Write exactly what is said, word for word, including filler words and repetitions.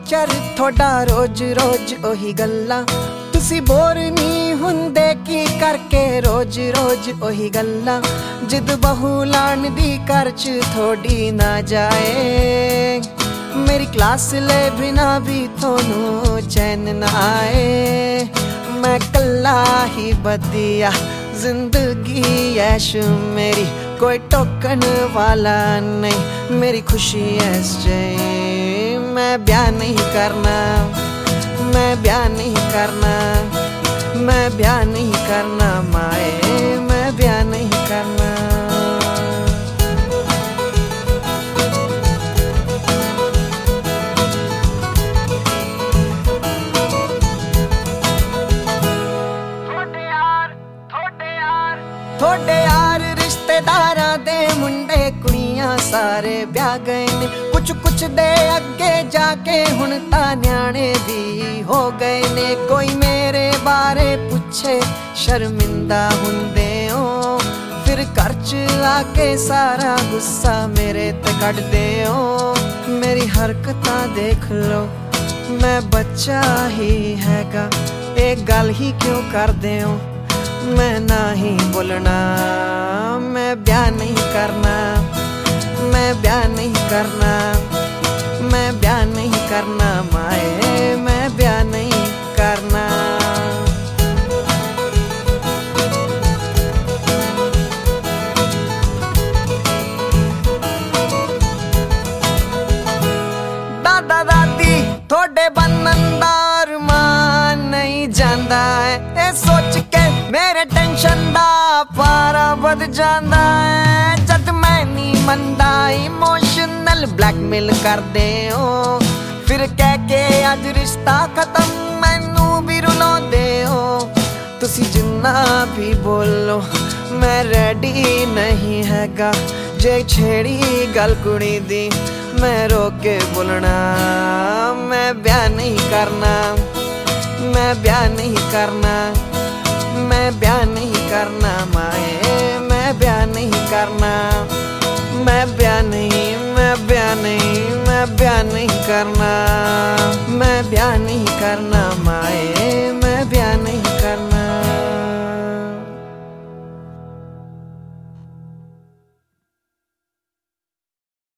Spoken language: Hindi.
नेचर थोड़ा रोज रोज ओही गल्ला, तुसी बोर नहीं हुंदे की करके रोज रोज ओही गल्ला। जिद बहू लाण दी घर च थोड़ी ना जाए, मेरी क्लास ले बिना भी थोनू चैन ना आए। मैं कल्ला ही बदिया जिंदगी ऐश मेरी, कोई टोकन वाला नहीं, मेरी खुशी ऐसे। मैं ब्याह नहीं करना, मैं ब्याह नहीं करना, मैं ब्याह नहीं करना माए, मैं ब्याह नहीं करना। थोड़े यार रिश्तेदारां दे मुंडे कुड़ियां सारे ब्याह गए ने, कुछ कुछ दे अगे जाके हुण तां न्याणे भी हो गए ने। कोई मेरे बारे पुछे शर्मिंदा हुंदे हो, फिर घर च आके सारा गुस्सा मेरे ते कढदे हो। मेरी हरकतां देख लो, मैं बच्चा ही हैगा, एक गल ही क्यों करदे हो। मैं ना ही बोलना, मैं ब्याह नहीं करना, मैं ब्याह नहीं करना, मैं ब्याह नहीं करना माए, मैं ब्याह नहीं करना। दादा दादी थोड़े बनन दा अरमान नहीं जांदा है, ए सोच के मेरे टेंशन दा पारा बद जांदा है। जद मैं नहीं मनदा इमोशनल ब्लैकमेल करदे हो, फिर कह के अज रिश्ता खत्म मैनू भी रुलांदे हो। तुसी जिन्ना भी बोलो मैं रेडी नहीं हैगा, जे छेड़ी गल कुड़ी दी मैं रोक के बोलना। मैं ब्याह नहीं करना, मैं ब्याह नहीं करना, मैं ब्याह नहीं करना माए, मैं ब्याह नहीं करना। मैं ब्याह नहीं, मैं ब्याह नहीं, मैं ब्याह नहीं करना, मैं ब्याह नहीं करना माए।